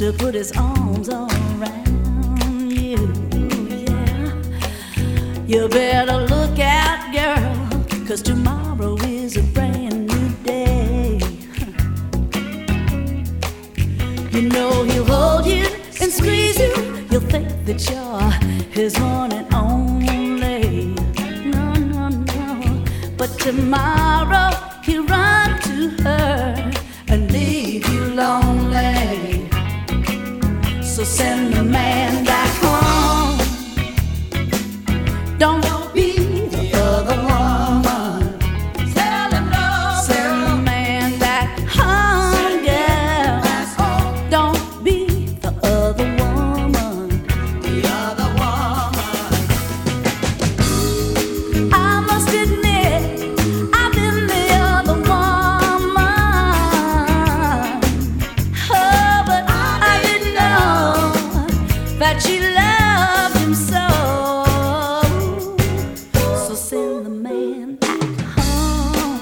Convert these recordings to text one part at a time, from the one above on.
to put his arms around you. Yeah, you better look out, girl, 'cause tomorrow is a brand new day. You know he'll hold you and squeeze you. You'll think that you're his one and only. No, no, no. But tomorrow he'll run to her and leave you lonely. So send the man back home. Don't be the other woman. Tell him no. Send the man back home, girl. Don't be the other woman. The other woman. I must admit, I've been the other woman. Oh, but I didn't know that she loved him so. So send the man back home.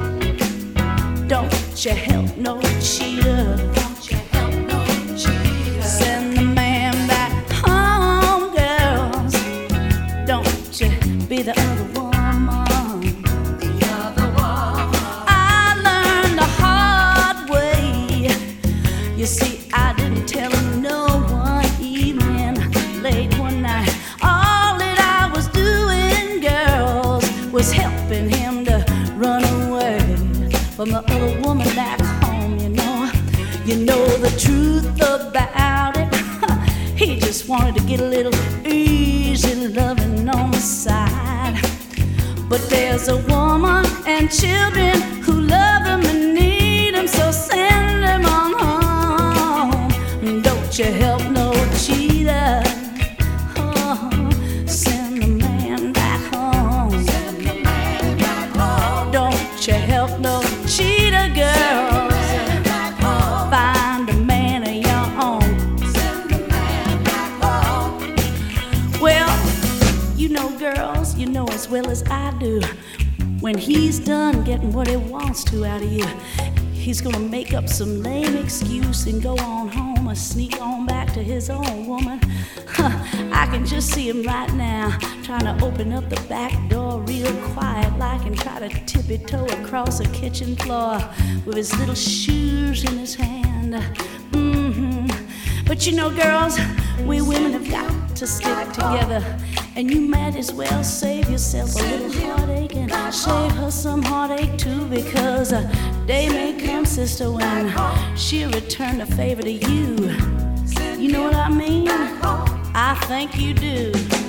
Don't you help no cheater. Don't you help no cheater. Send the man back home, girls. Don't you be the other woman. The other woman. I learned the hard way. You see, I didn't tell him no one evening, late one night. All that I was doing, girls, was helping him to run away from the other woman back home, you know. You know the truth about it. He just wanted to get a little easy loving on the side. But there's a woman and children who love him and need him, so send him on home. Don't you help no cheater. Oh, send the man back home. Send the man back home. Don't you help no cheater, girls. Find a man of your own. Send the man back home. Well, you know, girls, you know as well as I do, when he's done getting what he wants to out of you, he's gonna make up some lame excuse and go on home or sneak on back to his own woman. I can just see him right now, trying to open up the back door real quiet like and try to tippy-toe across the kitchen floor with his little shoes in his hand. But you know, girls, we women have got to stick together, and you might as well save yourself a little heartache and save her some heartache too, because a day may come, sister, when she'll return the favor to you. You know what I mean? I think you do.